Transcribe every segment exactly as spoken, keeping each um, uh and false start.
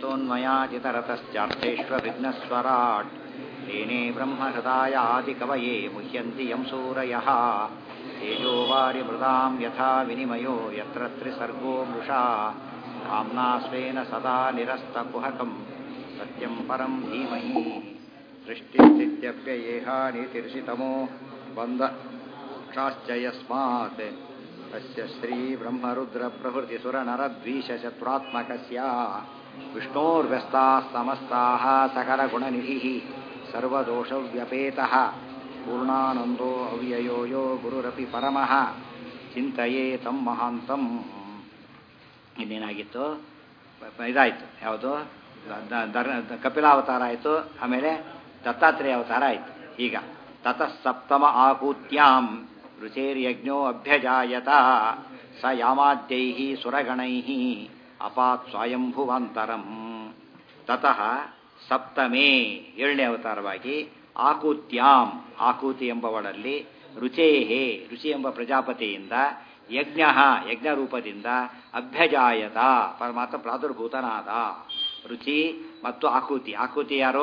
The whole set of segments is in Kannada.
विद्योन्मयाजितरतश्चार्थेष्वभिघ्नस्वराट् तेने ब्रह्महृदायादिकवये मुह्यन्ति यं सूरयः तेजो वारिमृदां यथा विनिमयो यत्र त्रिसर्गो मृषा काम्ना स्वेन सदा निरस्तकुहकं सत्यं परं धीमहि सृष्टिस्थित्यप्ययेहानितिर्षितमो बन्धश्च यस्मात् तस्य श्रीब्रह्मरुद्रप्रभृतिसुरनरद्वीषशत्रुरात्मकस्य विष्णोर्व्यस्ताः समस्ताः सकलगुणनिधिः सर्वदोषव्यपेतः पूर्णानन्दो अव्ययो यो ಗುರುರಪಿ ಪರಮಃ ಚಿಂತಯೇತಂ ಮಹಾಂತಂ. ಇನ್ನೇನಾಗಿತ್ತು? ಇದಾಯಿತು ಯಾವುದು? ಕಪಿಲಾವತಾರ ಆಯಿತು, ಆಮೇಲೆ ದತ್ತಾತ್ರೇಯ ಅವತಾರ ಆಯಿತು. ಈಗ ತತಃ ಸಪ್ತಮ ಆಕೂತ್ಯಾಂ ರುಚೇರ್ಯಜ್ಞೋ ಅಭ್ಯಜಾಯತ ಸ ಯಾಮಾದ್ಯೈಃ ಸುರಗಣೈಃ ಅಪಾತ್ ಸ್ವಯಂಭುವಾಂತರಂ. ತತಃ ಸಪ್ತಮೇ ಏಳನೇ ಅವತಾರವಾಗಿ ಆಕೂತ್ಯಾಂ ಆಕೂತಿ ಎಂಬವಳಲ್ಲಿ ರುಚೇಹೇ ರುಚಿ ಎಂಬ ಪ್ರಜಾಪತಿಯಿಂದ ಯಜ್ಞ ಯಜ್ಞ ರೂಪದಿಂದ ಅಭ್ಯಜಾಯತ ಪರಮಾತ್ಮ ಪ್ರಾದುರ್ಭೂತನಾದ. ರುಚಿ ಮತ್ತು ಆಕೂತಿ. ಆಕೂತಿ ಯಾರು?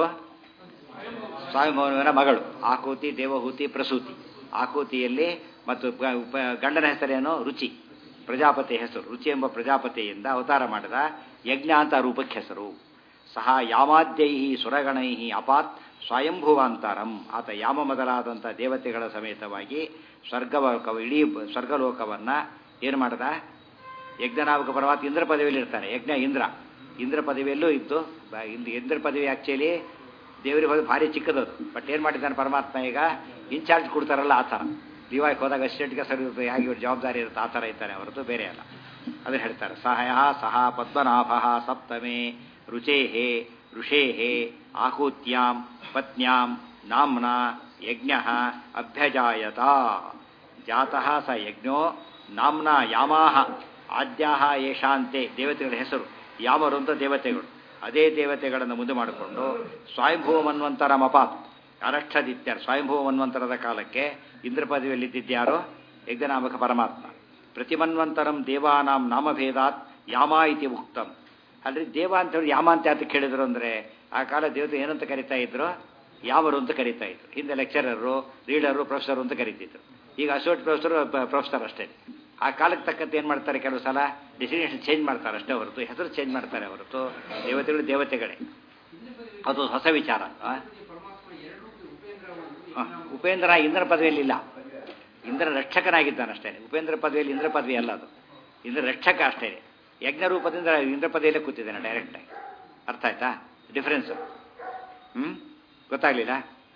ಸ್ವಾಮಿಭವನ ಮಗಳು. ಆಕೂತಿ ದೇವಹೂತಿ ಪ್ರಸೂತಿ. ಆಕೂತಿಯಲ್ಲಿ ಮತ್ತು ಗಂಡನ ಹೆಸರೇನು? ರುಚಿ. ಪ್ರಜಾಪತಿ ಹೆಸರು ರುಚಿ ಎಂಬ ಪ್ರಜಾಪತಿಯಿಂದ ಅವತಾರ ಮಾಡಿದ ಯಜ್ಞ ಅಂತ ರೂಪಕ್ಕೆ ಹೆಸರು. ಸಹ ಯಾಮಾದ್ಯೈ ಸುರಗಣೈ ಅಪಾತ್ ಸ್ವಯಂಭುವಾಂತರಂ. ಆತ ಯಾಮ ಮೊದಲಾದಂಥ ದೇವತೆಗಳ ಸಮೇತವಾಗಿ ಸ್ವರ್ಗಲೋಕ ಇಡೀ ಸ್ವರ್ಗಲೋಕವನ್ನು ಏನು ಮಾಡಿದ? ಯಜ್ಞನಾಮಕ ಪರಮಾತ್ಮ ಇಂದ್ರ ಪದವಿಯಲ್ಲಿ ಇರ್ತಾನೆ. ಯಜ್ಞ ಇಂದ್ರ ಇಂದ್ರ ಪದವಿಯಲ್ಲೂ ಇದ್ದು, ಇಂದ್ರ ಪದವಿ ಆ್ಯಕ್ಚುಲಿ ದೇವರಿಗೆ ಹೋಗಿ ಭಾರಿ ಚಿಕ್ಕದದು. ಬಟ್ ಏನು ಮಾಡಿದ್ದಾನೆ ಪರಮಾತ್ಮ? ಈಗ ಇನ್ಚಾರ್ಜ್ ಕೊಡ್ತಾರಲ್ಲ ಆ ಥರ. ದಿವಾಯ್ಗೆ ಹೋದಾಗ ಅಸಿಸ್ಟೆಂಟ್ಗೆ ಸರಿ ಇರುತ್ತೆ, ಹೇಗೆ ಇವ್ರ ಜವಾಬ್ದಾರಿ ಇರುತ್ತೆ ಆ ಥರ ಇರ್ತಾನೆ ಹೊರತು ಬೇರೆ ಅಲ್ಲ. ಅದನ್ನು ಹೇಳ್ತಾರೆ. ಸಹಯ ಸಹ ಪದ್ಮನಾಭ ಸಪ್ತಮೇ ರುಚೇಹೇ ಋಷೇಹೇ ಆಕೂತ್ಯಾಂ ಪತ್ನ್ಯಾಂ ನಾಮ್ನಾ ಯಜ್ಞ ಅಭ್ಯಜಾಯತ. ಜಾತಃ ಸ ಯಜ್ಞೋ ನಾಮ್ನಾ ಯಾಮಾಹ ಆದ್ಯಾಹ ಯೇಷಾಂತೆ. ದೇವತೆಗಳ ಹೆಸರು ಯಾಮರು ಅಂತ ದೇವತೆಗಳು. ಅದೇ ದೇವತೆಗಳನ್ನು ಮುಂದೆ ಮಾಡಿಕೊಂಡು ಸ್ವಯಂಭುವ ಮನ್ವಂತರ ಮಪಾತ್ ಅರಕ್ಷದಿತ್ಯರ್. ಸ್ವಯಂಭುವ ಮನ್ವಂತರದ ಕಾಲಕ್ಕೆ ಇಂದ್ರ ಪದವಿಯಲ್ಲಿದ್ದಿದ್ಯಾರೋ? ಯಜ್ಞನಾಮಕ ಪರಮಾತ್ಮ. ಪ್ರತಿಮನ್ವಂತರಂ ದೇವಾನಾಂ ನಾಮಭೇದಾತ್ ಯಾಮ ಇತಿ ಉಕ್ತಂ. ಅಲ್ರಿ ದೇವ ಅಂತ ಹೇಳಿ ಯಾಮ ಅಂತ ಯಾತಕ್ಕೆ ಹೇಳಿದ್ರು ಅಂದರೆ, ಆ ಕಾಲ ದೇವತೆ ಏನಂತ ಕರಿತಾ ಇದ್ರು? ಯಾಮರು ಅಂತ ಕರಿತಾ ಇದ್ರು. ಹಿಂದೆ ಲೆಕ್ಚರರು, ರೀಡರು, ಪ್ರೊಫೆಸರು ಅಂತ ಕರಿತಿದ್ರು. ಈಗ ಅಸೋಸಿಯೇಟ್ ಪ್ರೊಫೆಸರು ಪ್ರೊಫೆಸರ್ ಅಷ್ಟೇ. ಆ ಕಾಲಕ್ಕೆ ತಕ್ಕಂತೆ ಏನು ಮಾಡ್ತಾರೆ? ಕೆಲವು ಸಲ ಡೆಸಿಗ್ನೇಷನ್ ಚೇಂಜ್ ಮಾಡ್ತಾರೆ ಅಷ್ಟೇ ಹೊರತು ಹೆಸರು ಚೇಂಜ್ ಮಾಡ್ತಾರೆ ಹೊರತು ದೇವತೆಗಳು ದೇವತೆಗಳೇ. ಅದು ಹೊಸ ವಿಚಾರ. ಉಪೇಂದ್ರ ಇಂದ್ರ ಪದವಿಯಲ್ಲಿಲ್ಲ, ಇಂದ್ರ ರಕ್ಷಕನಾಗಿದ್ದಾನಷ್ಟೇ. ಉಪೇಂದ್ರ ಪದವಿಯಲ್ಲಿ ಇಂದ್ರ ಪದವಿ ಅಲ್ಲ, ಅದು ಇಂದ್ರ ರಕ್ಷಕ ಅಷ್ಟೇ. ಯಜ್ಞ ರೂಪದಿಂದ ಇಂದ್ರ ಪದವಿಯಲ್ಲೇ ಕೂತಿದ್ದಾನೆ ಡೈರೆಕ್ಟಾಗಿ. ಅರ್ಥ ಆಯ್ತಾ ಡಿಫ್ರೆನ್ಸು? ಹ್ಞೂ ಗೊತ್ತಾಗಲಿಲ್ಲ.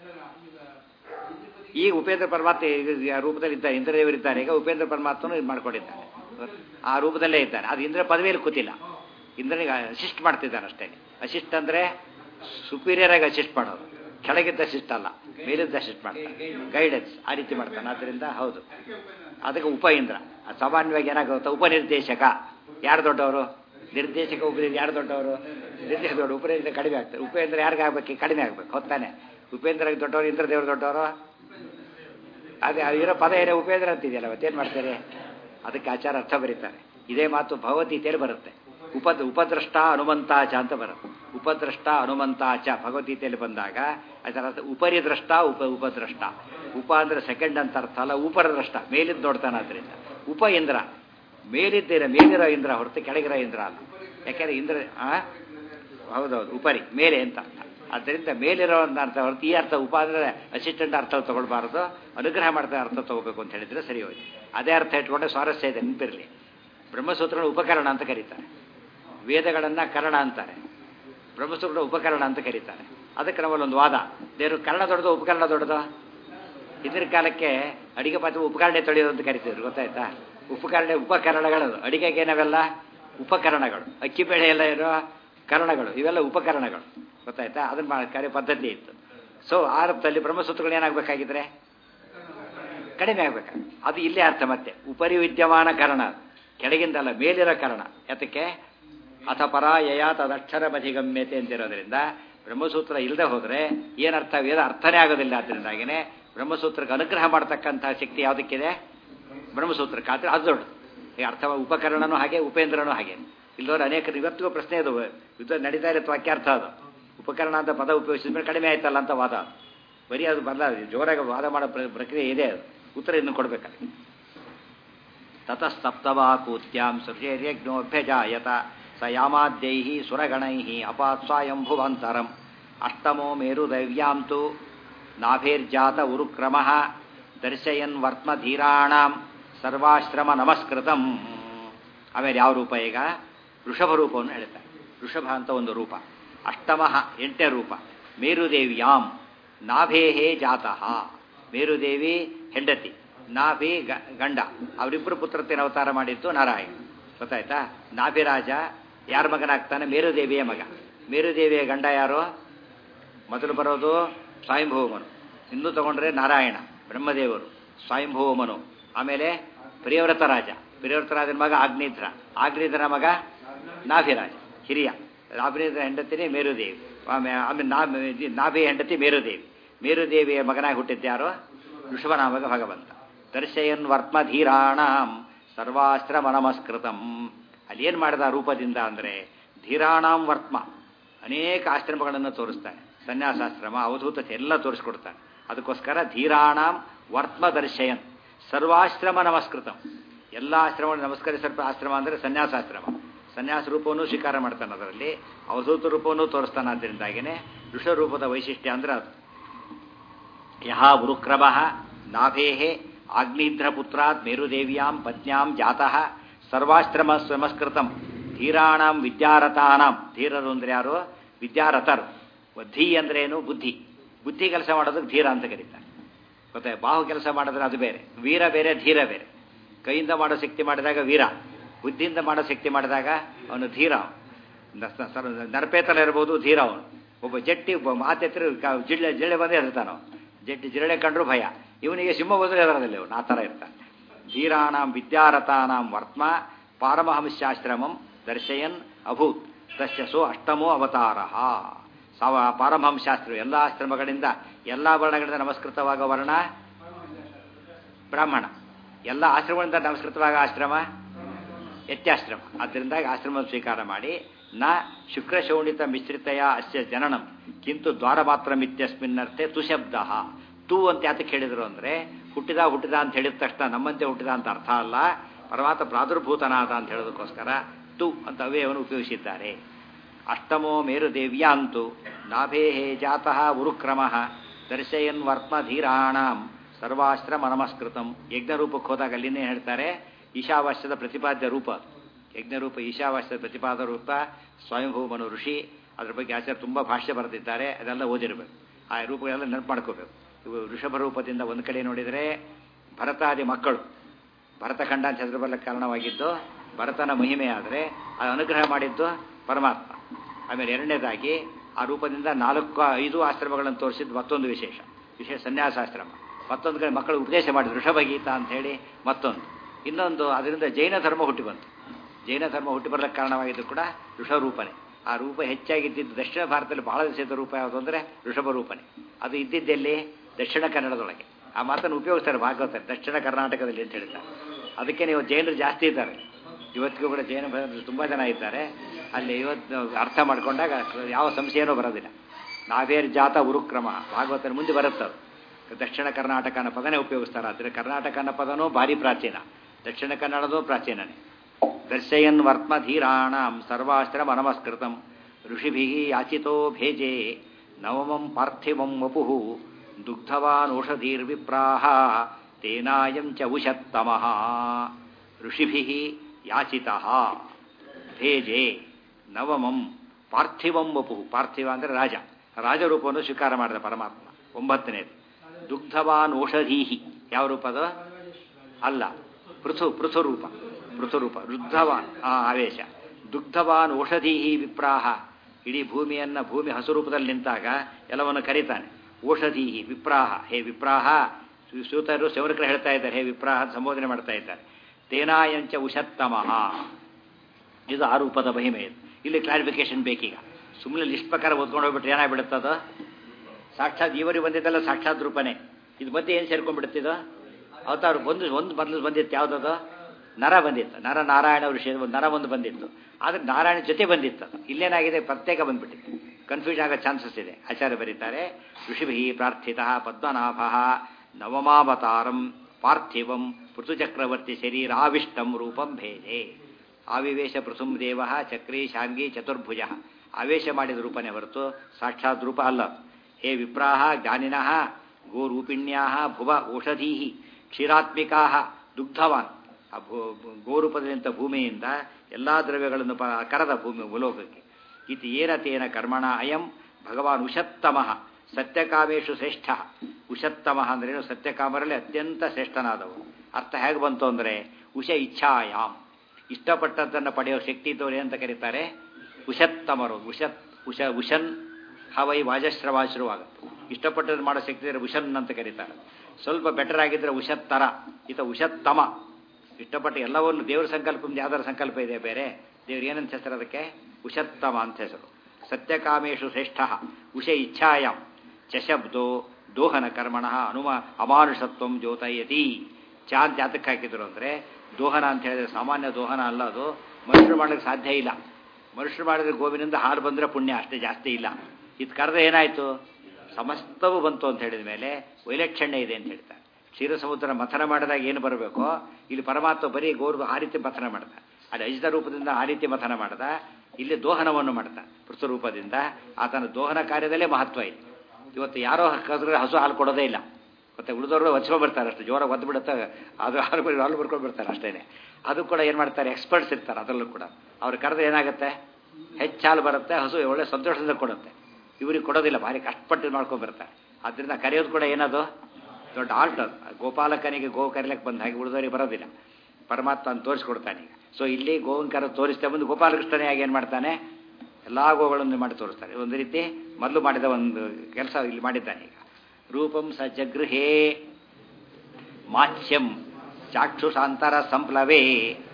ಈಗ ಉಪೇಂದ್ರ ಪರಮಾತ್ಮ ರೂಪದಲ್ಲಿ ಇದ್ದಾರೆ, ಇಂದ್ರದೇವರಿದ್ದಾರೆ. ಈಗ ಉಪೇಂದ್ರ ಪರಮಾತ್ಮನು ಇದು ಮಾಡ್ಕೊಂಡಿದ್ದಾನೆ, ಆ ರೂಪದಲ್ಲೇ ಇದ್ದಾನೆ. ಅದು ಇಂದ್ರ ಪದವಿಯಲ್ಲಿ ಕೂತಿಲ್ಲ, ಇಂದ್ರನಿಗೆ ಅಸಿಸ್ಟ್ ಮಾಡ್ತಿದ್ದಾನೆ ಅಷ್ಟೇ. ಅಸಿಸ್ಟ್ ಅಂದರೆ ಸುಪೀರಿಯರ್ ಆಗಿ ಅಸಿಸ್ಟ್ ಮಾಡೋದು, ಕೆಳಗಿದ್ದ ಅಸಿಸ್ಟ್ ಅಲ್ಲ, ಮೇಲಿದ್ದ ಅಸಿಸ್ಟ್ ಮಾಡ್ತಾನೆ, ಗೈಡೆನ್ಸ್ ಆ ರೀತಿ ಮಾಡ್ತಾನೆ. ಆದ್ದರಿಂದ ಹೌದು, ಅದಕ್ಕೆ ಉಪ ಇಂದ್ರ. ಸಾಮಾನ್ಯವಾಗಿ ಏನಾಗುತ್ತೆ? ಉಪನಿರ್ದೇಶಕ ಯಾರು ದೊಡ್ಡವರು? ನಿರ್ದೇಶಕ. ಉಪ ಯಾರು ದೊಡ್ಡವರು? ನಿರ್ದೇಶಕ ದೊಡ್ಡ. ಉಪನಿರ್ದೇಶಕ ಕಡಿಮೆ ಆಗ್ತಾರೆ. ಉಪೇಂದ್ರ ಯಾರಿಗೆ ಆಗ್ಬೇಕು? ಕಡಿಮೆ ಆಗ್ಬೇಕು. ಹೊತ್ತಾನೆ ಉಪೇಂದ್ರ ದೊಡ್ಡವರು, ಇಂದ್ರದೇವರು ದೊಡ್ಡವರು. ಅದೇ ಇರೋ ಪದ ಏನೇ ಉಪೇಂದ್ರ ಅಂತಿದೆಯಲ್ಲ, ಮತ್ತೇನು ಮಾಡ್ತಾರೆ? ಅದಕ್ಕೆ ಆಚಾರ ಅರ್ಥ ಬರೀತಾರೆ. ಇದೇ ಮಾತು ಭಗವದ್ಗೀತೆಯಲ್ಲಿ ಬರುತ್ತೆ. ಉಪದ್ ಉಪದ್ರಷ್ಟ ಹನುಮಂತಾಚ ಅಂತ ಬರುತ್ತೆ. ಉಪದ್ರಷ್ಟ ಹನುಮಂತಾಚ ಭಗವದ್ಗೀತೆಯಲ್ಲಿ ಬಂದಾಗ ಅದರ ಅರ್ಥ ಉಪರಿದ್ರಷ್ಟ ಉಪ ಉಪದ್ರಷ್ಟ. ಉಪ ಅಂದರೆ ಸೆಕೆಂಡ್ ಅಂತ ಅರ್ಥ ಅಲ್ಲ, ಉಪರದ್ರಷ್ಟ ಮೇಲಿದ್ದು ನೋಡ್ತಾನೆ. ಆದ್ದರಿಂದ ಉಪ ಇಂದ್ರ ಮೇಲಿದ್ದೀರ, ಮೇಲಿರೋ ಇಂದ್ರ ಹೊರತು ಕೆಳಗಿರೋ ಇಂದ್ರ ಅಲ್ಲ. ಯಾಕೆಂದರೆ ಇಂದ್ರ ಹೌದೌದು ಉಪರಿ ಮೇಲೆ ಅಂತ ಅರ್ಥ. ಆದ್ದರಿಂದ ಮೇಲಿರೋ ಅಂತ ಅರ್ಥ ಹೊರತು ಈ ಅರ್ಥ ಉಪ ಅಂದರೆ ಅಸಿಸ್ಟೆಂಟ್ ಅರ್ಥ ತೊಗೊಳ್ಬಾರ್ದು, ಅನುಗ್ರಹ ಮಾಡ್ತಾ ಅರ್ಥ ತೊಗೋಬೇಕು ಅಂತ ಹೇಳಿದರೆ ಸರಿ ಹೋಯ್ತು. ಅದೇ ಅರ್ಥ ಇಟ್ಕೊಂಡೆ ಸ್ವಾರಸ್ಯ ಇದೆ, ನೆನಪಿರಲಿ. ಬ್ರಹ್ಮಸೂತ್ರಗಳ ಉಪಕರಣ ಅಂತ ಕರೀತಾರೆ, ವೇದಗಳನ್ನು ಕರಣ ಅಂತಾರೆ, ಬ್ರಹ್ಮಸೂತ್ರ ಉಪಕರಣ ಅಂತ ಕರೀತಾರೆ. ಅದಕ್ಕೆ ನಾವಲ್ಲೊಂದು ವಾದ, ದೇವರು ಕರ್ಣ ದೊಡ್ಡದು ಉಪಕರಣ ದೊಡ್ಡದು. ಹಿಂದಿನ ಕಾಲಕ್ಕೆ ಅಡಿಗೆ ಪಾತ್ರೆ ಉಪಕರಣೆ ತೊಳೆಯೋದು ಅಂತ ಕರಿತಿದ್ರು, ಗೊತ್ತಾಯ್ತಾ? ಉಪಕರಣೆ ಉಪಕರಣಗಳು. ಅಡಿಗೆಗೆ ನಾವೆಲ್ಲ ಉಪಕರಣಗಳು, ಅಕ್ಕಿ ಬೇಳೆ ಎಲ್ಲ ಇರೋ ಕರಣಗಳು, ಇವೆಲ್ಲ ಉಪಕರಣಗಳು, ಗೊತ್ತಾಯ್ತಾ? ಅದನ್ನ ಮಾಡೋ ಕಾರ್ಯ ಪದ್ಧತಿ ಇತ್ತು. ಸೊ ಆ ಅರ್ಥದಲ್ಲಿ ಬ್ರಹ್ಮಸೂತ್ರಗಳು ಏನಾಗಬೇಕಾಗಿದ್ರೆ ಕಡಿಮೆ ಆಗ್ಬೇಕು. ಅದು ಇಲ್ಲೇ ಅರ್ಥ. ಮತ್ತೆ ಉಪರಿ ವಿದ್ಯಮಾನ ಕರಣ, ಕೆಳಗಿಂದಲ್ಲ ಮೇಲಿರೋ ಕರಣ. ಯಾತಕ್ಕೆ? ಅಥ ಪರ ಯಯಾ ತದಕ್ಷರ ಮಧಿಗಮ್ಯತೆ ಅಂತಿರೋದ್ರಿಂದ ಬ್ರಹ್ಮಸೂತ್ರ ಇಲ್ಲದೆ ಹೋದರೆ ಏನರ್ಥ? ವೇದ ಅರ್ಥನೇ ಆಗೋದಿಲ್ಲ. ಅದರಿಂದಾಗಿನೇ ಬ್ರಹ್ಮಸೂತ್ರಕ್ಕೆ ಅನುಗ್ರಹ ಮಾಡ್ತಕ್ಕಂಥ ಶಕ್ತಿ ಯಾವುದಕ್ಕಿದೆ? ಬ್ರಹ್ಮಸೂತ್ರಕ್ಕೆ. ಆದರೆ ಅದು ದೊಡ್ಡ ಈ ಅರ್ಥ. ಉಪಕರಣನೂ ಹಾಗೆ, ಉಪೇಂದ್ರನೂ ಹಾಗೆ. ಇಲ್ಲವರು ಅನೇಕ ಇವತ್ತಿಗೂ ಪ್ರಶ್ನೆ ಅದು ಯುದ್ಧ ನಡೀತಾ ಇರುತ್ತೆ ವಾಕ್ಯಾರ್ಥ ಅದು ಉಪಕರಣ ಅಂತ ಪದ ಉಪಯೋಗಿಸಿದ ಮೇಲೆ ಕಡಿಮೆ ಆಯ್ತಲ್ಲ ಅಂತ ವಾದ ಬರೀ ಅದು ಬರಲ್ಲ ಜೋರಾಗಿ ವಾದ ಮಾಡೋ ಪ್ರಕ್ರಿಯೆ ಇದೆ ಅದು ಉತ್ತರ ಇನ್ನು ಕೊಡಬೇಕಲ್ಲ ತತಸ್ತಪ್ತವಾಕೂತ್ಯಾಂ ಸೃಜೇರ್ಯಜ್ಞೋಭ್ಯಜಾಯತ ಸ ಯಾಮಾದ್ಯೈ ಸುರಗಣೈ ಅಪಾತ್ ಸ್ವಯಂಭುವಂತರಂ ಅಷ್ಟಮೋ ಮೇರುದೈವ್ಯಾಂ ತು ನಾಭೇರ್ಜಾತ ಉರುಕ್ರಮ ದರ್ಶಯನ್ ವರ್ತ್ಮಧೀರಾಣಾಂ ಸರ್ವಾಶ್ರಮ ನಮಸ್ಕೃತಂ. ಆಮೇಲೆ ಯಾವ ರೂಪ ಈಗ ವೃಷಭ ರೂಪವನ್ನು ಹೇಳ್ತಾರೆ. ವೃಷಭ ಅಂತ ಒಂದು ರೂಪ. ಅಷ್ಟಮಃ ಎಂಟನೇ ರೂಪ ಮೇರುದೇವ್ಯಾಂ ನಾಭೇಹೇ ಜಾತಃ. ಮೇರುದೇವಿ ಹೆಂಡತಿ, ನಾಭಿ ಗಂಡ, ಅವರಿಬ್ಬರು ಪುತ್ರತ್ವೇನ ಅವತಾರ ಮಾಡಿದ್ದು ನಾರಾಯಣ. ಗೊತ್ತಾಯ್ತಾ? ನಾಭಿರಾಜ ಯಾರ ಮಗನಾಗ್ತಾನೆ? ಮೇರುದೇವಿಯ ಮಗ. ಮೇರುದೇವಿಯ ಗಂಡ ಯಾರು? ಮೊದಲು ಬರೋದು ಸ್ವಯಂಭೂಮನು. ಇನ್ನೂ ತಗೊಂಡ್ರೆ ನಾರಾಯಣ ಬ್ರಹ್ಮದೇವರು, ಸ್ವಯಂಭೂಮನು. ಆಮೇಲೆ ಪ್ರಿಯವ್ರತ ರಾಜ, ಪ್ರಿಯವ್ರತ ರಾಜನ ಮಗ ಆಗ್ನೇಧ್ರ, ಆಗ್ನೇಧ್ರ ಮಗ ನಾಭಿರಾಜ ಹಿರಿಯ. ನಾಭಿನೇದ್ರ ಹೆಂಡತಿನೇ ಮೇರುದೇವಿ. ಆಮೇಲೆ ಆಮೇಲೆ ನಾಭಿ ಹೆಂಡತಿ ಮೇರುದೇವಿ. ಮೇರುದೇವಿಯ ಮಗನಾಗಿ ಹುಟ್ಟಿದ್ಯಾರೋ? ಋಷಭನಾಮಕ ಭಗವಂತ. ದರ್ಶಯನ್ ವರ್ತ್ಮಧೀರಾಣಾಂ ಸರ್ವಾಶ್ರಮ ನಮಸ್ಕೃತಂ. ಅಲ್ಲಿ ಏನು ಮಾಡಿದ ರೂಪದಿಂದ ಅಂದರೆ ಧೀರಾಣಾಂ ವರ್ತ್ಮ, ಅನೇಕ ಆಶ್ರಮಗಳನ್ನು ತೋರಿಸ್ತಾನೆ. ಸನ್ಯಾಸಾಶ್ರಮ, ಅವಧೂತ ಎಲ್ಲ ತೋರಿಸ್ಕೊಡ್ತಾನೆ. ಅದಕ್ಕೋಸ್ಕರ ಧೀರಾಣಾಂ ವರ್ತ್ಮ ದರ್ಶಯನ್ ಸರ್ವಾಶ್ರಮ ನಮಸ್ಕೃತಂ. ಎಲ್ಲ ಆಶ್ರಮಗಳನ್ನು ನಮಸ್ಕರಿಸ ಆಶ್ರಮ ಅಂದರೆ ಸನ್ಯಾಸಾಶ್ರಮ. ಸನ್ಯಾಸ ರೂಪವನ್ನು ಸ್ವೀಕಾರ ಮಾಡ್ತಾನೆ. ಅದರಲ್ಲಿ ಅವಧೂತ ರೂಪವನ್ನು ತೋರಿಸ್ತಾನೆ. ಆದ್ದರಿಂದಾಗಿಯೇ ಋಷ ರೂಪದ ವೈಶಿಷ್ಟ್ಯ ಅಂದ್ರೆ ಅದು. ಯಹ ಉರುಕ್ರಮ ನಾಭೇಹೇ ಆಗ್ನೇಧ್ರ ಪುತ್ರಾತ್ ಮೇರುದೇವ್ಯಾಂ ಪತ್ನ್ಯಾಂ ಜಾತಃ ಸರ್ವಾಶ್ರಮ ನಮಸ್ಕೃತಂ ಧೀರಾಣಾಂ ವಿದ್ಯಾರತಾನಾಂ. ಧೀರರು ಅಂದ್ರೆ ಯಾರು? ವಿದ್ಯಾರಥರು. ಧೀ ಅಂದ್ರೇನು? ಬುದ್ಧಿ. ಬುದ್ಧಿ ಕೆಲಸ ಮಾಡೋದಕ್ಕೆ ಧೀರ ಅಂತ ಕರೀತಾರೆ. ಗೊತ್ತಾಗ ಬಾಹು ಕೆಲಸ ಮಾಡಿದ್ರೆ ಅದು ಬೇರೆ, ವೀರ ಬೇರೆ, ಧೀರ ಬೇರೆ. ಕೈಯಿಂದ ಮಾಡೋ ಶಕ್ತಿ ಮಾಡಿದಾಗ ವೀರ, ಬುದ್ಧಿಯಿಂದ ಮಾಡೋ ಶಕ್ತಿ ಮಾಡಿದಾಗ ಅವನು ಧೀರ. ನರಪೇತಲ ಇರ್ಬೋದು, ಧೀರ ಅವನು. ಒಬ್ಬ ಜಟ್ಟಿ ಒಬ್ಬ ಮಾತೆತ್ರ ಜಿಳ್ಳೆ ಜಿಳ್ಳೆ ಬಂದೇ ಹೆದರ್ತಾನ. ಜಟ್ಟಿ ಜಿರಳೆ ಕಂಡ್ರು ಭಯ. ಇವನಿಗೆ ಸಿಂಹ ಬಂದರೆ ಹೆದರದಲ್ಲಿ ಅವನು ಆ ಥರ ಇರ್ತಾನೆ. ಧೀರಾಣಾಂ ವಿದ್ಯಾರತಾನಾಂ ವರ್ತ್ಮ ಪಾರಮಹಂಸ್ಯಾಶ್ರಮಂ ದರ್ಶಯನ್ ಅಭೂತ್ ತಸ್ಯ ಸೋ ಅಷ್ಟಮೋ ಅವತಾರ. ಸಾವ ಪಾರಮಹಂಸಾಸ್ತ್ರ ಎಲ್ಲ ಆಶ್ರಮಗಳಿಂದ ಎಲ್ಲ ವರ್ಣಗಳಿಂದ ನಮಸ್ಕೃತವಾಗ ವರ್ಣ ಬ್ರಾಹ್ಮಣ. ಎಲ್ಲ ಆಶ್ರಮಗಳಿಂದ ನಮಸ್ಕೃತವಾಗ ಆಶ್ರಮ ಯತ್ಯಾಶ್ರಮ. ಆದ್ದರಿಂದ ಆಶ್ರಮ ಸ್ವೀಕಾರ ಮಾಡಿ ನ ಶುಕ್ರಶೋಣಿತ ಮಿಶ್ರಿತೆಯ ಅಸ್ಯ ಜನನಂ ಕಿಂತು ದ್ವಾರ ಮಾತ್ರ ಮಿತ್ಯಸ್ಮಿನ್ನರ್ಥೆ ತುಶಬ್ದ. ತೂ ಅಂತ ಯಾತಕ್ಕೆ ಹೇಳಿದ್ರು ಅಂದರೆ ಹುಟ್ಟಿದ ಹುಟ್ಟಿದ ಅಂತ ಹೇಳಿದ ತಕ್ಷಣ ನಮ್ಮಂತೆ ಹುಟ್ಟಿದ ಅಂತ ಅರ್ಥ ಅಲ್ಲ, ಪರಮಾತ್ಮ ಪ್ರಾದುರ್ಭೂತನಾದ ಅಂತ ಹೇಳೋದಕ್ಕೋಸ್ಕರ ತು ಅಂತ ಅವ್ಯಯವನ್ನು ಉಪಯೋಗಿಸಿದ್ದಾರೆ. ಅಷ್ಟಮೋ ಮೇರುದೇವ್ಯಾಂತು ನಾಭೇಹೇ ಜಾತಃ ಉರುಕ್ರಮ ದರ್ಶಯನ್ ವರ್ತ್ಮ ಧೀರಾಣಾಂ ಸರ್ವಾಶ್ರಮ ನಮಸ್ಕೃತಂ. ಯಜ್ಞರೂಪಕ್ಕೆ ಹೋದಾಗ ಅಲ್ಲಿನೇ ಹೇಳ್ತಾರೆ ಈಶಾವಾಸ್ಯದ ಪ್ರತಿಪಾದ್ಯ ರೂಪ. ಯಜ್ಞರೂಪ ಈಶಾವಾಸ್ಯದ ಪ್ರತಿಪಾದ ರೂಪ ಸ್ವಯಂಭೂಮನು ಋಷಿ. ಅದ್ರ ಬಗ್ಗೆ ಆಚಾರ್ಯ ತುಂಬ ಭಾಷ್ಯ ಬರೆದಿದ್ದಾರೆ. ಅದೆಲ್ಲ ಓದಿರಬೇಕು. ಆ ರೂಪಗಳೆಲ್ಲ ನೆನಪು ಮಾಡ್ಕೋಬೇಕು. ಇವು ಋಷಭ ರೂಪದಿಂದ ಒಂದು ಕಡೆ ನೋಡಿದರೆ ಭರತಾದಿ ಮಕ್ಕಳು, ಭರತಖಂಡ ಅಂತ ಹೆಸರು ಬರಲಿಕ್ಕೆ ಕಾರಣವಾಗಿದ್ದು ಭರತನ ಮಹಿಮೆ. ಆದರೆ ಅದು ಅನುಗ್ರಹ ಮಾಡಿದ್ದು ಪರಮಾತ್ಮ. ಆಮೇಲೆ ಎರಡನೇದಾಗಿ ಆ ರೂಪದಿಂದ ನಾಲ್ಕು ಐದು ಆಶ್ರಮಗಳನ್ನು ತೋರಿಸಿದ್ದು ಮತ್ತೊಂದು ವಿಶೇಷ ವಿಶೇಷ ಸನ್ಯಾಸಾಶ್ರಮ. ಮತ್ತೊಂದು ಕಡೆ ಮಕ್ಕಳು ಉಪದೇಶ ಮಾಡಿದ್ರು ಋಷಭಗೀತಾ ಅಂತ ಹೇಳಿ ಮತ್ತೊಂದು. ಇನ್ನೊಂದು ಅದರಿಂದ ಜೈನ ಧರ್ಮ ಹುಟ್ಟಿ ಬಂತು. ಜೈನ ಧರ್ಮ ಹುಟ್ಟಿ ಬರಲಿಕ್ಕೆ ಕಾರಣವಾಗಿದ್ದು ಕೂಡ ಋಷಭ ರೂಪನೇ. ಆ ರೂಪ ಹೆಚ್ಚಾಗಿದ್ದಿದ್ದು ದಕ್ಷಿಣ ಭಾರತದಲ್ಲಿ ಬಹಳ ದಿವಸದ ರೂಪ ಯಾವುದು ಅಂದರೆ ಋಷಭ ರೂಪನೇ. ಅದು ಇದ್ದಿದ್ದೆಲ್ಲಿ? ದಕ್ಷಿಣ ಕನ್ನಡದೊಳಗೆ. ಆ ಮಾತನ್ನು ಉಪಯೋಗಿಸ್ತಾರೆ ಭಾಗವತರು, ದಕ್ಷಿಣ ಕರ್ನಾಟಕದಲ್ಲಿ ಅಂತ ಹೇಳ್ತಾರೆ. ಅದಕ್ಕೆ ನೀವು ಜೈನರು ಜಾಸ್ತಿ ಇದ್ದಾರೆ. ಇವತ್ತಿಗೂ ಕೂಡ ಜೈನ ತುಂಬ ಜನ ಇದ್ದಾರೆ. ಅಲ್ಲಿ ಇವತ್ತು ಅರ್ಥ ಮಾಡಿಕೊಂಡಾಗ ಯಾವ ಸಂಶಯನೂ ಬರೋದಿಲ್ಲ. ನಾವೇರ್ ಜಾತ ಉರುಕ್ರಮ ಭಾಗವತನ ಮುಂದೆ ಬರುತ್ತದು. ದಕ್ಷಿಣ ಕರ್ನಾಟಕ ಅನ್ನೋ ಪದನೇ ಉಪಯೋಗಿಸ್ತಾರೆ. ಆದರೆ ಕರ್ನಾಟಕ ಅನ್ನೋ ಪದನೂ ಭಾರಿ ಪ್ರಾಚೀನ, ದಕ್ಷಿಣ ಕನ್ನಡದೂ ಪ್ರಾಚೀನನೇ. ದರ್ಶಯನ್ ವರ್ತ್ಮ ಧೀರಾಣಾಂ ಸರ್ವಾಶ್ರಮ ನಮಸ್ಕೃತಂ ಋಷಿಭಿಃ ಯಾಚಿತೋ ಭೇಜೆ ನವಮಂ ಪಾರ್ಥಿವಂ ವಪುಃ ದುಗ್ಧವಾನ್ ಔಷಧೀರ್ವಿಪ್ರಾಹ ತೇನಾಯಂ ಚ ಉಷತ್ತಮಃ. ಋಷಿಭಿಃ ಯಾಚಿತಃ ಭೇಜೆ ನವಮಂ ಪಾರ್ಥಿವಂ ವಪುಃ. ಪಾರ್ಥಿವ ಅಂದರೆ ರಾಜ. ರಾಜರೂಪವನ್ನು ಸ್ವೀಕಾರ ಮಾಡಿದ ಪರಮಾತ್ಮ. ಒಂಬತ್ತನೇದು ದುಗ್ಧವಾನ್ ಔಷಧೀಹಿ. ಯಾವ ರೂಪದ? ಅಲ್ಲ, ಪೃಥು ಪೃಥು ರೂಪ. ಪೃಥು ರೂಪ ರುದ್ಧವಾನ್ ಆ ಆವೇಶ. ದುಗ್ಧವಾನ್ ಔಷಧೀಹಿ ವಿಪ್ರಾಹ. ಇಡೀ ಭೂಮಿಯನ್ನು ಭೂಮಿ ಹಸುರೂಪದಲ್ಲಿ ನಿಂತಾಗ ಎಲ್ಲವನ್ನು ಕರೀತಾನೆ. ಔಷಧೀಹಿ ವಿಪ್ರಾಹ. ಹೇ ವಿಪ್ರಾಹ. ಸೂತರು ಶೌನಕರು ಹೇಳ್ತಾ ಇದ್ದಾರೆ ಹೇ ವಿಪ್ರಾಹ ಸಂಬೋಧನೆ ಮಾಡ್ತಾ ಇದ್ದಾರೆ. ತೇನಾಯಂಚ ಉಷತ್ತಮಃ. ಇದು ಆ ರೂಪದ ಮಹಿಮೆ. ಇದು ಇಲ್ಲಿ ಕ್ಲಾರಿಫಿಕೇಶನ್ ಬೇಕೀಗ. ಸುಮ್ಮನೆ ಲಿಸ್ಟ್ ಪ್ರಕಾರ ಓದ್ಕೊಂಡು ಹೋಗ್ಬಿಟ್ರೆ ಏನಾಗ್ಬಿಡುತ್ತದ? ಸಾಕ್ಷಾತ್ ಇವರಿಗೆ ಬಂದಿದ್ದಲ್ಲ ಸಾಕ್ಷಾತ್ ರೂಪನೇ. ಇದು ಮಧ್ಯೆ ಏನು ಸೇರ್ಕೊಂಡ್ಬಿಡುತ್ತಿದ್ದು? ಅವತಾರ ಒಂದು ಒಂದು ಮೊದಲು ಬಂದಿತ್ತು ಯಾವುದದು? ನರ ಬಂದಿತ್ತು, ನರ ನಾರಾಯಣ ಋಷಿ ನರ ಒಂದು ಬಂದಿತ್ತು, ಆದರೆ ನಾರಾಯಣ ಜೊತೆ ಬಂದಿತ್ತು. ಅದು ಇಲ್ಲೇನಾಗಿದೆ, ಪ್ರತ್ಯೇಕ ಬಂದ್ಬಿಟ್ಟಿದೆ, ಕನ್ಫ್ಯೂಷನ್ ಆಗೋ ಚಾನ್ಸಸ್ ಇದೆ. ಆಚಾರ್ಯ ಬರೀತಾರೆ, ಋಷಿಭಿ ಪ್ರಾರ್ಥಿತ ಪದ್ಮನಾಭ ನವಮಾವತಾರಂ ಪಾರ್ಥಿವಂ ಪೃಥುಚಕ್ರವರ್ತಿ ಶರೀರಾವಿಷ್ಟಂ ರೂಪಂ ಭೇದೆ. ಆವಿವೇಶ ಪೃಥುಂ ದೇವ ಚಕ್ರೀ ಶಾಂಗಿ ಚತುರ್ಭುಜ. ಆವೇಶ ಮಾಡಿದ ರೂಪನೇ ಹೊರತು ಸಾಕ್ಷಾತ್ ರೂಪ ಅಲ್ಲ. ಹೇ ವಿಪ್ರಾಹ ಜ್ಞಾನಿನಃ ಗೋರೂಪಿಣ್ಯಾ ಭುವ ಓಷಧೀ ಕ್ಷೀರಾತ್ಮಿಕಾ ದುಗ್ಧವಾನ್. ಆ ಗೋರೂಪದಂಥ ಭೂಮಿಯಿಂದ ಎಲ್ಲ ದ್ರವ್ಯಗಳನ್ನು ಪ ಕರೆದ ಭೂಮಿ ಉಲೋಕಕ್ಕೆ. ಇತಿ ಏನ ತೇನ ಕರ್ಮಣ ಅಯಂ ಭಗವಾನ್ ಉಷತ್ತಮಃ ಸತ್ಯಕಾಮೇಶು ಶ್ರೇಷ್ಠ. ಉಷತ್ತಮಃ ಅಂದ್ರೇನು, ಸತ್ಯಕಾಮರಲ್ಲಿ ಅತ್ಯಂತ ಶ್ರೇಷ್ಠನಾದವು. ಅರ್ಥ ಹೇಗೆ ಬಂತು ಅಂದರೆ, ಉಷ ಇಚ್ಛಾಯಾಮ್, ಇಷ್ಟಪಟ್ಟದ್ದನ್ನು ಪಡೆಯೋ ಶಕ್ತಿ ಇದ್ದವರು ಏನಂತ ಕರೀತಾರೆ, ಉಷತ್ತಮರು. ಉಷತ್ ಉಷ ಉಷನ್ ಹವೈ ವಾಜಶ್ರವಾಶ್ರವಾಗುತ್ತೆ. ಇಷ್ಟಪಟ್ಟದ್ದು ಮಾಡೋ ಶಕ್ತಿ ಇದ್ದರೆ ಉಷನ್ ಅಂತ ಕರೀತಾರೆ. ಸ್ವಲ್ಪ ಬೆಟರ್ ಆಗಿದ್ದರೆ ಉಷತ್ತರ, ಈತ ಉಷತ್ತಮ. ಇಷ್ಟಪಟ್ಟು ಎಲ್ಲವನ್ನು ದೇವರ ಸಂಕಲ್ಪ, ಯಾವ್ದಾರ ಸಂಕಲ್ಪ ಇದೆ ಬೇರೆ, ದೇವ್ರು ಏನಂತ ಹೆಸರು ಅದಕ್ಕೆ, ಉಷತ್ತಮ ಅಂತ ಹೆಸರು. ಸತ್ಯಕಾಮೇಶು ಶ್ರೇಷ್ಠ ಉಷ ಇಚ್ಛಾಯಾಮ್ ಚಶಬ್ದೋ ದೋಹನ ಕರ್ಮಣ ಅನುಮ ಅಮಾನುಷತ್ವ ಜ್ಯೋತಯತಿ. ಚಾ ಅಂತ ಜಾತಕ್ಕೆ ಹಾಕಿದ್ರು ಅಂದರೆ ದೋಹನ ಅಂತ ಹೇಳಿದ್ರೆ ಸಾಮಾನ್ಯ ದೋಹನ ಅಲ್ಲ, ಅದು ಮನುಷ್ಯರು ಮಾಡಲಿಕ್ಕೆ ಸಾಧ್ಯ ಇಲ್ಲ. ಮನುಷ್ಯರು ಮಾಡಿದ್ರೆ ಗೋವಿನಿಂದ ಹಾಲು ಬಂದರೆ ಪುಣ್ಯ, ಅಷ್ಟೇ, ಜಾಸ್ತಿ ಇಲ್ಲ. ಇದು ಕರೆದ್ರೆ ಏನಾಯಿತು, ಸಮಸ್ತವೂ ಬಂತು ಅಂತ ಹೇಳಿದ ಮೇಲೆ ವೈಲಕ್ಷಣ್ಯ ಇದೆ ಅಂತ ಹೇಳ್ತಾರೆ. ಕ್ಷೀರ ಸಮುದ್ರ ಮಥನ ಮಾಡಿದಾಗ ಏನು ಬರಬೇಕೋ, ಇಲ್ಲಿ ಪರಮಾತ್ಮ ಬರೀ ಗೋರ್ಗು ಆ ರೀತಿ ಮಥನ ಮಾಡ್ದ. ಅದು ಅಜಿತ ರೂಪದಿಂದ ಆ ರೀತಿ ಮಥನ ಮಾಡ್ದ, ಇಲ್ಲಿ ದೋಹನವನ್ನು ಮಾಡ್ದ ಪೃಥು ರೂಪದಿಂದ. ಆತನ ದೋಹನ ಕಾರ್ಯದಲ್ಲೇ ಮಹತ್ವ ಇದೆ. ಇವತ್ತು ಯಾರೋ ಕದ್ರೆ ಹಸು ಹಾಲು ಕೊಡೋದೇ ಇಲ್ಲ, ಮತ್ತೆ ಉಳಿದವರು ಒಚ್ಕೊಂಡು ಬರ್ತಾರೆ, ಅಷ್ಟು ಜೋರಾಗಿ ಒದ್ದು ಬಿಡುತ್ತೆ, ಅದು ಹಾಲು ಬರೀ ಹಾಲು ಬರ್ಕೊಂಡು ಬರ್ತಾರೆ ಅಷ್ಟೇ. ಅದು ಕೂಡ ಏನು ಮಾಡ್ತಾರೆ, ಎಕ್ಸ್ಪರ್ಟ್ಸ್ ಇರ್ತಾರೆ ಅದರಲ್ಲೂ ಕೂಡ. ಅವ್ರು ಕರೆದ್ರೆ ಏನಾಗುತ್ತೆ, ಹೆಚ್ಚು ಹಾಲು ಬರುತ್ತೆ, ಹಸು ಒಳ್ಳೆ ಸಂತೋಷದಿಂದ ಕೊಡುತ್ತೆ. ಇವ್ರಿಗೆ ಕೊಡೋದಿಲ್ಲ, ಭಾರಿ ಕಷ್ಟಪಟ್ಟು ಮಾಡ್ಕೊಂಡು ಬರ್ತಾರೆ. ಆದ್ದರಿಂದ ಕರೆಯೋದು ಕೂಡ ಏನದು ದೊಡ್ಡ ಆರ್ಟ್. ಅದು ಗೋಪಾಲಕನಿಗೆ ಗೋ ಕರೀಲಕ್ಕೆ ಬಂದ ಹಾಗೆ ಉಳಿದವರಿಗೆ ಬರೋದಿಲ್ಲ, ಪರಮಾತ್ಮ ಅಂತ ತೋರಿಸ್ಕೊಡ್ತಾನೆ. ಸೊ ಇಲ್ಲಿ ಗೋವಿನ ಕರ ತೋರಿಸ್ತಾ ಬಂದು ಗೋಪಾಲಕೃಷ್ಣನೇ ಆಗಿ ಏನು ಮಾಡ್ತಾನೆ, ಎಲ್ಲ ಗೋಗಳನ್ನು ಮಾಡಿ ತೋರಿಸ್ತಾರೆ. ಒಂದು ರೀತಿ ಮೊದಲು ಮಾಡಿದ ಒಂದು ಕೆಲಸ ಇಲ್ಲಿ ಮಾಡಿದ್ದಾನೆ. ಈಗ ರೂಪಂ ಸ ಜಗೃಹೇ ಮಾಚ್ಯಂ ಚಾಕ್ಷುಷಾಂತರ ಸಂಪ್ಲವೇ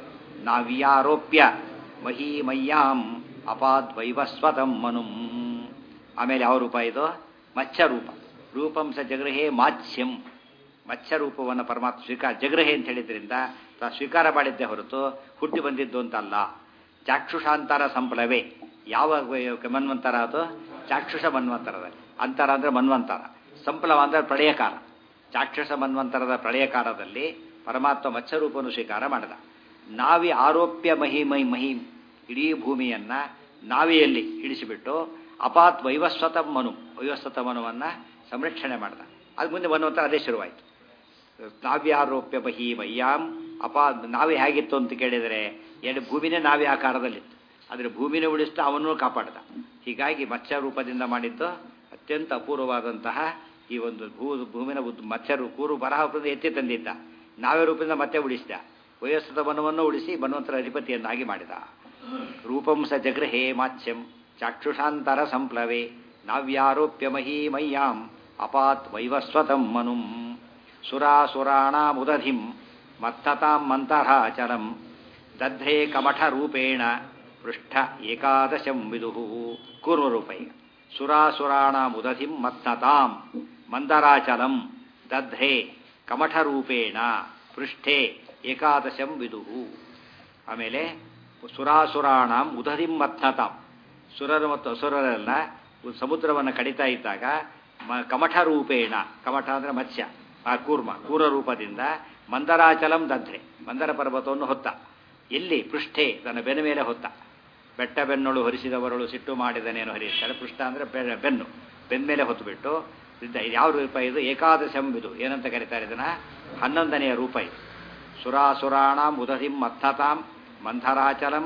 ನಾವ್ಯಾರೋಪ್ಯ ಮಹೀಮಯ್ಯಾಂ ಅಪಾದ್ವೈವಸ್ವತಂ ಮನುಂ. ಆಮೇಲೆ ಯಾವ ರೂಪ ಇದು, ಮತ್ಸ್ಯ ರೂಪ. ರೂಪಂ ಸ ಜಗೃಹೇ ಮಾತ್ಸ್ಯಂ, ಮತ್ಸ್ಯ ರೂಪವನ್ನು ಪರಮಾತ್ಮ ಸ್ವೀಕಾರ, ಜಗೃಹೆ ಅಂತ ಹೇಳಿದ್ರಿಂದ ತಾ ಸ್ವೀಕಾರ ಮಾಡಿದ್ದೇ ಹೊರತು ಹುಟ್ಟಿ ಬಂದಿದ್ದು ಅಂತಲ್ಲ. ಚಾಕ್ಷುಷಾಂತರ ಸಂಪ್ಲವೇ, ಯಾವ ಮನ್ವಂತರ ಅದು, ಚಾಕ್ಷುಷ ಮನ್ವಂತರದಲ್ಲಿ. ಅಂತರ ಅಂದರೆ ಮನ್ವಂತರ, ಸಂಪ್ಲವ ಅಂದರೆ ಪ್ರಳಯಕಾಲ. ಚಾಕ್ಷುಷ ಮನ್ವಂತರದ ಪ್ರಳಯಕಾಲದಲ್ಲಿ ಪರಮಾತ್ಮ ಮತ್ಸ್ಯರೂಪವನ್ನು ಸ್ವೀಕಾರ ಮಾಡಿದ. ನಾವಿ ಆರೋಪ್ಯ ಮಹಿಮೈ ಮಹಿಂ, ಇಡೀ ಭೂಮಿಯನ್ನು ನಾವಿಯಲ್ಲಿ ಇಳಿಸಿಬಿಟ್ಟು ಅಪಾತ್ ವೈವಸ್ವತ ಮನು, ವೈವಸ್ವತ ಮನುವನ್ನು ಸಂರಕ್ಷಣೆ ಮಾಡಿದ. ಅದು ಮುಂದೆ ಮನ್ವಂತರ ಅದೇ ಶುರುವಾಯಿತು. ನಾವ್ಯಾರೋಪ್ಯ ಮಹಿ ಮಯ್ಯಾಂ ಅಪಾ. ನಾವೇ ಹೇಗಿತ್ತು ಅಂತ ಕೇಳಿದರೆ ಎರಡು ಭೂಮಿನೇ ನಾವೇ ಆಕಾರದಲ್ಲಿತ್ತು, ಆದರೆ ಭೂಮಿನೇ ಉಳಿಸ್ತಾ ಅವನೂ ಕಾಪಾಡ್ದ. ಹೀಗಾಗಿ ಮತ್ಸ್ಯ ರೂಪದಿಂದ ಮಾಡಿದ್ದು ಅತ್ಯಂತ ಅಪೂರ್ವವಾದಂತಹ ಈ ಒಂದು ಭೂ ಭೂಮಿನ ಮತ್ಸ್ಯರು ಕೂರು ಬರಹ ರೂಪದಿಂದ ಎತ್ತಿ ತಂದಿದ್ದ, ನಾವೇ ರೂಪದಿಂದ ಮತ್ತೆ ಉಳಿಸಿದ. ವಯಸ್ಸದ ವನವನ್ನು ಉಳಿಸಿ ಮನ್ವಂತರ ಅಧಿಪತಿಯನ್ನಾಗಿ ಮಾಡಿದ. ರೂಪಂ ಸ ಜಗೃಹೇ ಮಾತ್ಸ್ಯಂ ಚಾಕ್ಷುಷಾಂತರ ಸಂಪ್ಲವೇ ನಾವ್ಯಾರೋಪ್ಯ ಮಹೀ ಮಯ್ಯಾಂ ಅಪಾತ್ ವೈವಸ್ವತಂ ಮನುಂ. ಸುರಾಸುರಾಣಾಮುದಧಿಂ ಮತ್ತತಾಂ ಮಂತರಾಚಲಂ ದಧ್ರೇ ಕಮಠರೂಪೇಣ ಪೃಷ್ಠ ಏಕಾದಶಂ ವಿದುಃ. ಕೂರ್ಮರೂಪೈ ಸುರಾಸುರಾಣಾಮುದಧಿಂ ಮತ್ತತಾಂ ಮಂದರಾಚಲಂ ದಧ್ರೇ ಕಮಠರೂಪೇಣ ಪೃಷ್ಠೆ ಏಕಾದಶಂ ವಿದುಃ. ಆಮೇಲೆ ಸುರಾಸುರಾಣಾಂ ಉದಧಿಂ ಮತ್ತತಾಂ, ಸುರರು ಮತ್ತು ಅಸುರರೆಲ್ಲ ಸಮುದ್ರವನ್ನು ಕಡಿತಾ ಇದ್ದಾಗ ಮ ಕಮಠ ರೂಪೇಣ, ಕಮಠ ಅಂದರೆ ಮತ್ಸ್ಯ, ಆ ಕೂರ್ಮ ಕೂರ ರೂಪದಿಂದ ಮಂದರಾಚಲಂ ದಧ್ರೆ, ಮಂದರ ಪರ್ವತವನ್ನು ಹೊತ್ತ. ಎಲ್ಲಿ, ಪೃಷ್ಠೆ, ತನ್ನ ಬೆನ್ನ ಮೇಲೆ ಹೊತ್ತ. ಬೆಟ್ಟ ಬೆನ್ನೊಳು ಹೊರಿಸಿದವರಳು ಸಿಟ್ಟು ಮಾಡಿದನೇನು ಹರಿಯುತ್ತಾರೆ. ಪೃಷ್ಠ ಅಂದರೆ ಬೆನ್ನು, ಬೆನ್ನ ಮೇಲೆ ಹೊತ್ತುಬಿಟ್ಟು ಇದು ಯಾವ ರೂಪ ಇದು, ಏಕಾದಶಂ ಇದು ಏನಂತ ಕರೀತಾರೆ ಇದನ್ನು, ಹನ್ನೊಂದನೆಯ ರೂಪ ಇದು. ಸುರಾಸುರಾಣಾಂ ಉದಧಿಂ ಮತ್ತತಾಂ ಮಂದರಾಚಲಂ.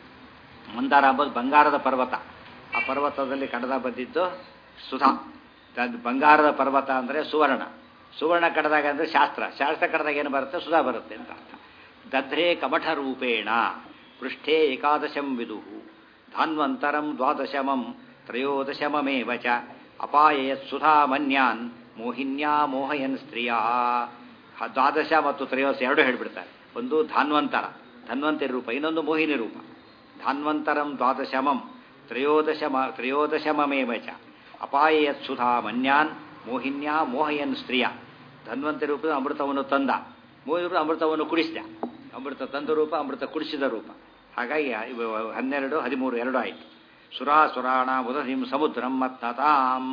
ಮಂದಾರ ಅಂಬುದು ಬಂಗಾರದ ಪರ್ವತ, ಆ ಪರ್ವತದಲ್ಲಿ ಕಡದ ಬಂದಿದ್ದು ಸುಧಾ. ಬಂಗಾರದ ಪರ್ವತ ಅಂದರೆ ಸುವರ್ಣ, ಸುವರ್ಣ ಕಡದಾಗ ಅಂದರೆ ಶಾಸ್ತ್ರ, ಶಾಸ್ತ್ರ ಕಡದಾಗ ಏನು ಬರುತ್ತೆ, ಸುಧಾ ಬರುತ್ತೆ ಅಂತ ಅರ್ಥ. ದಧ್ರೇ ಕಮಠ ರೂಪೇಣ ಪೃಷ್ಠೇ ಏಕಾದಶಂ ವಿದುಃ ಧಾನ್ವಂತರಂ ದ್ವಾದಶಮಂ ತ್ರಯೋದಶಮಮೇವ ಚ ಅಪಾಯಯತ್ ಸುಧಾ ಮನ್ಯಾನ್ ಮೋಹಿನ್ಯಾ ಮೋಹಯನ್ ಸ್ತ್ರೀಯಾ. ದ್ವಾದಶ ಮತ್ತು ತ್ರಯೋದಶ ಎರಡು ಹೇಳಿಬಿಡ್ತಾರೆ. ಒಂದು ಧಾನ್ವಂತರ, ಧನ್ವಂತರಿ ರೂಪ, ಇನ್ನೊಂದು ಮೋಹಿನಿ ರೂಪ. ಧಾನ್ವಂತರಂ ದ್ವಾದಶಮಂ ತ್ರಯೋದಶಮ ತ್ರಯೋದಶಮಮೇವ ಚ ಅಪಾಯಯತ್ ಸುಧಾ ಮನ್ಯಾನ್ ಮೋಹಿನ್ಯಾ ಮೋಹಯನ್ ಸ್ತ್ರೀಯ. ಧನ್ವಂತರಿ ರೂಪದ ಅಮೃತವನ್ನು ತಂದ, ಮೋಹಿನಿ ರೂಪದ ಅಮೃತವನ್ನು ಕುಡಿಸಿದ. ಅಮೃತ ತಂದು ರೂಪ, ಅಮೃತ ಕುಡಿಸಿದ ರೂಪ. ಹಾಗಾಗಿ ಇವು ಹನ್ನೆರಡು ಹದಿಮೂರು ಎರಡು ಆಯಿತು. ಸುರಾಸುರಾಣ ಉದಧಿಂ ಸಮುದ್ರಂ ಮತ್ನತಾಂ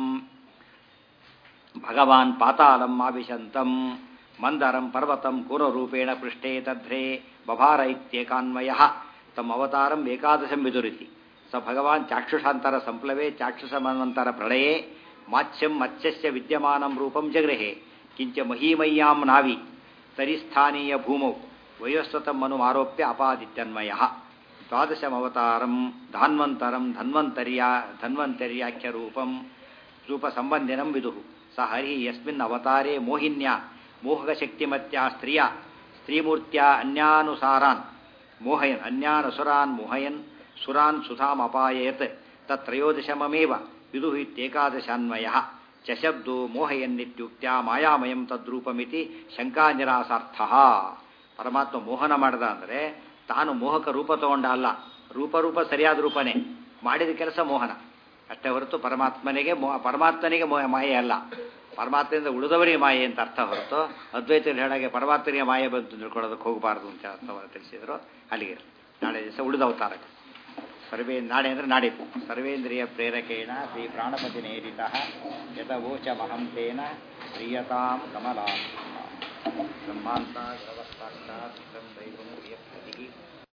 ಭಗವಾನ್ ಪಾತಾಳಂ ಆವಿಶಂತಂ ಮಂದರಂ ಪರ್ವತಂ ಕೂರರೂಪೇಣ ಪೃಷ್ಠೇ ತದ್ರೇ ಬಭಾರ ಇತ್ಯೇಕಾನ್ವಯ ತಮ್ಮ ಅವತಾರಂ ಏಕಾದಶಂ ವಿದುರಿತಿ. ಸ ಭಗವಾನ್ ಚಾಕ್ಷುಷಾಂತರ ಸಂಪ್ಲವೇ ಚಾಕ್ಷುಷಮನ್ವಂತರ ಪ್ರಳಯೇ ಮಾತ್ಸ್ಯಂ ಮತ್ಸ್ಯಸ್ಯ ವಿದ್ಯಮಾನಂ ರೂಪಂ ಜಗೃಹೆ ಕಿಂಚ ಮಹೀಮಯ್ಯಾಂ ನಾವಿ ತರಿಸ್ಥಾನೀಯ ಭೂಮೌ ವಯೋಸ್ವತಂ ಮನು ಆರೋಪ್ಯ ಅಪಾದಿತ್ಯನ್ವಯ. ದ್ವಾದಶಮವತಾರಂ ಧಾನ್ವಂತರಂ ಧನ್ವಂತರ್ಯಾ ಧನ್ವಂತರ್ಯಾಖ್ಯ ರೂಪಂ ರೂಪ ಸಂಬಂಧಿನಂ ವಿದುಃ. ಸ ಹರಿ ಯಸ್ಮಿನ್ ಅವತಾರೇ ಮೋಹಿನ್ಯಾ ಮೋಹಕಶಕ್ತಿಮತ್ಯಾ ಸ್ತ್ರೀಯ ಸ್ತ್ರೀಮೂರ್ತ್ಯಾ ಅನ್ಯಾನುಸಾರಾನ್ ಮೋಹಯನ್ ಅನ್ಯಾನುಸುರಾನ್ ಮೋಹಯನ್ ಸುರಾನ್ ಸುಧಾಮಪಾಯಯತ್ ತತ್ರಯೋದಶಮಮೇವ ವಿದುಃ ಇತ್ಯೇಕಾದಶಾನ್ವಯ. ಚಶಬ್ದೋ ಮೋಹಯನ್ನಿತ್ಯುಕ್ತ್ಯಾ ಮಾಯಾಮಯಂ ತದ್ರೂಪಮಿತಿ ಶಂಕಾ ನಿರಾಸಾರ್ಥ. ಪರಮಾತ್ಮ ಮೋಹನ ಮಾಡಿದ ಅಂದರೆ ತಾನು ಮೋಹಕ ರೂಪ ತಗೊಂಡ ಅಲ್ಲ, ರೂಪರೂಪ ಸರಿಯಾದ ರೂಪನೇ, ಮಾಡಿದ ಕೆಲಸ ಮೋಹನ ಅಷ್ಟೇ ಹೊರತು ಪರಮಾತ್ಮನಿಗೆ ಮೋಹ ಪರಮಾತ್ಮನಿಗೆ ಮೋಹ ಮಾಯೆ ಅಲ್ಲ, ಪರಮಾತ್ಮದಿಂದ ಉಳಿದವರಿಗೆ ಮಾಯೆ ಅಂತ ಅರ್ಥ ಹೊರತು ಅದ್ವೈತದಲ್ಲಿ ಹೇಳಾಗೆ ಪರಮಾತ್ಮನಿಗೆ ಮಾಯೆ ಬಂತು ತಿಳ್ಕೊಳ್ಳೋದಕ್ಕೆ ಹೋಗಬಾರ್ದು ಅಂತ ಅರ್ಥವನ್ನು ತಿಳಿಸಿದರು. ಅಲ್ಲಿಗೆ ನಾಳೆ ದಿವಸ ಉಳಿದ ಅವತಾರಕ್ಕೆ ಸರ್ವೇ ನಾಳೆ ಅಂದರೆ ನಾಡಿದ್ದು ಸರ್ವೇಂದ್ರಿಯ ಪ್ರೇರಕೇಣ ಶ್ರೀ ಪ್ರಾಣಪತಿ ನೇರಿತ ಯತವೋಚ ಮಹಂತೇನ ಪ್ರಿಯತಾಂ ಕಮಲಾ ಬ್ರಹ್ಮಾಂತ